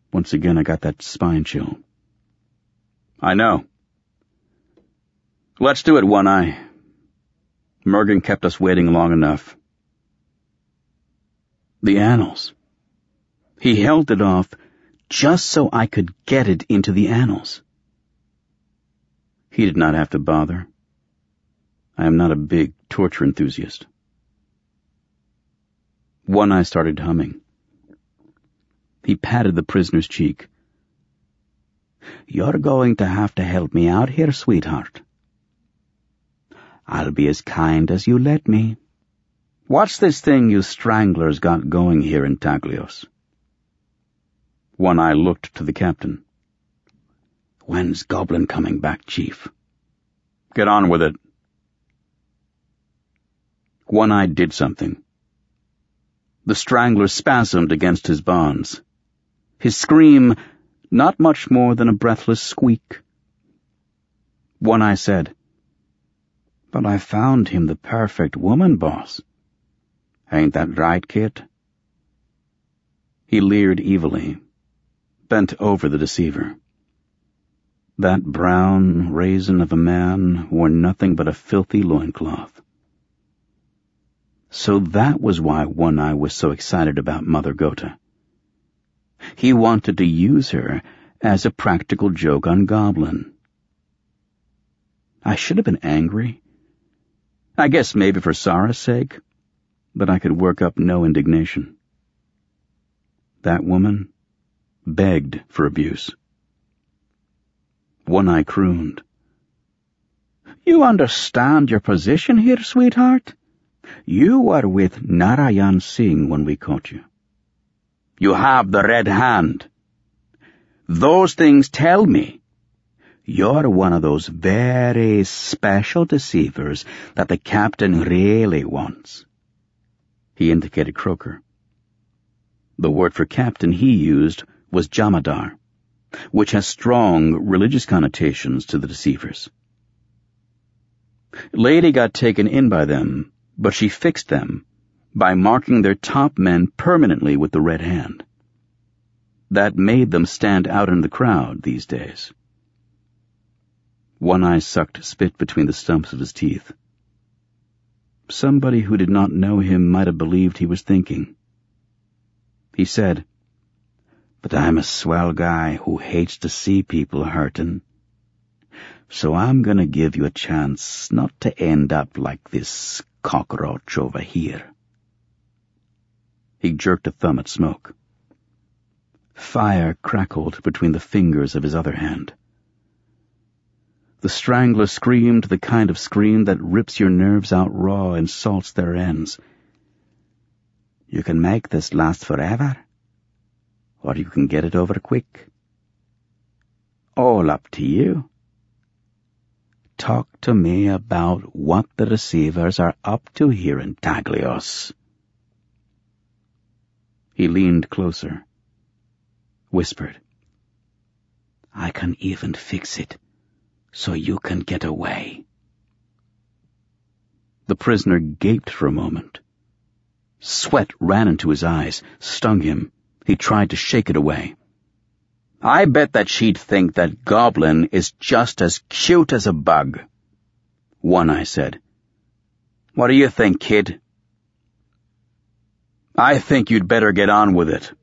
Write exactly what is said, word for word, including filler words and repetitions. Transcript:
Once again I got that spine chill. I know. Let's do it, One-Eye. Mergen kept us waiting long enough. The annals. He held it off just so I could get it into the annals. He did not have to bother. I am not a big torture enthusiast. One-Eye started humming. He patted the prisoner's cheek. You're going to have to help me out here, sweetheart. I'll be as kind as you let me. What's this thing you stranglers got going here in Taglios? One-Eye looked to the captain. When's Goblin coming back, Chief? Get on with it. One-Eye did something. The strangler spasmed against his bonds. His scream, not much more than a breathless squeak. One-Eye said, But I found him the perfect woman, boss. Ain't that right, kid? He leered evilly, bent over the deceiver. That brown raisin of a man wore nothing but a filthy loincloth. So that was why One-Eye was so excited about Mother Gota. He wanted to use her as a practical joke on Goblin. I should have been angry. I guess maybe for Sarah's sake, but I could work up no indignation. That woman begged for abuse. One-Eye crooned. You understand your position here, sweetheart? You were with Narayan Singh when we caught you. You have the red hand. Those things tell me you're one of those very special deceivers that the captain really wants. He indicated Croker. The word for captain he used was Jamadar, which has strong religious connotations to the deceivers. Lady got taken in by them, but she fixed them by marking their top men permanently with the red hand. That made them stand out in the crowd these days. One-Eye sucked spit between the stumps of his teeth. Somebody who did not know him might have believed he was thinking. He said, But I'm a swell guy who hates to see people hurtin'. So I'm gonna give you a chance not to end up like this cockroach over here. He jerked a thumb at Smoke. Fire crackled between the fingers of his other hand. The strangler screamed the kind of scream that rips your nerves out raw and salts their ends. You can make this last forever, or you can get it over quick. All up to you. Talk to me about what the deceivers are up to here in Taglios. He leaned closer, whispered, I can even fix it so you can get away. The prisoner gaped for a moment. Sweat ran into his eyes, stung him. He tried to shake it away. I bet that she'd think that Goblin is just as cute as a bug, One-Eye said. What do you think, kid? I think you'd better get on with it.